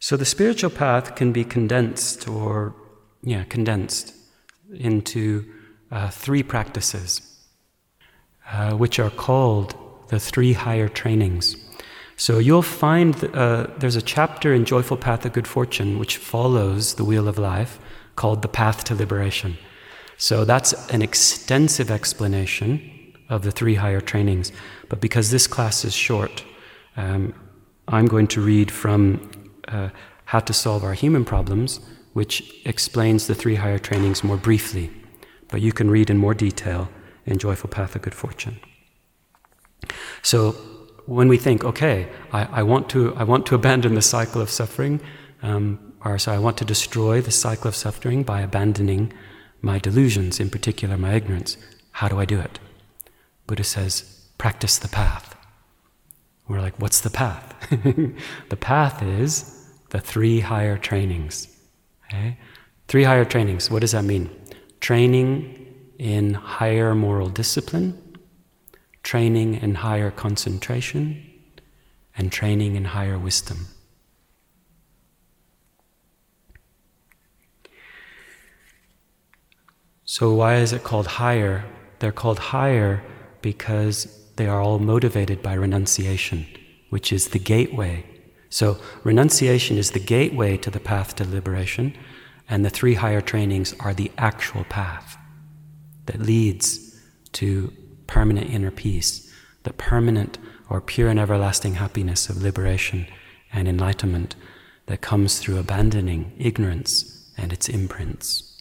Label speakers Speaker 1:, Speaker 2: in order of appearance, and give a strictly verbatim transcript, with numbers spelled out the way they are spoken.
Speaker 1: So the spiritual path can be condensed or, yeah, condensed into uh, three practices, uh, which are called the three higher trainings. So you'll find uh, there's a chapter in Joyful Path of Good Fortune which follows the Wheel of Life called The Path to Liberation. So that's an extensive explanation of the three higher trainings. But because this class is short, um, I'm going to read from uh, How to Solve Our Human Problems, which explains the three higher trainings more briefly. But you can read in more detail in Joyful Path of Good Fortune. So when we think, okay, I, I want to I want to abandon the cycle of suffering, um, or so I want to destroy the cycle of suffering by abandoning my delusions, in particular my ignorance. How do I do it? Buddha says, practice the path. We're like, what's the path? The path is the three higher trainings. Okay? Three higher trainings, what does that mean? Training in higher moral discipline, training in higher concentration, and training in higher wisdom. So why is it called higher? They're called higher because they are all motivated by renunciation, which is the gateway. So renunciation is the gateway to the path to liberation, and the three higher trainings are the actual path that leads to permanent inner peace, the permanent or pure and everlasting happiness of liberation and enlightenment that comes through abandoning ignorance and its imprints.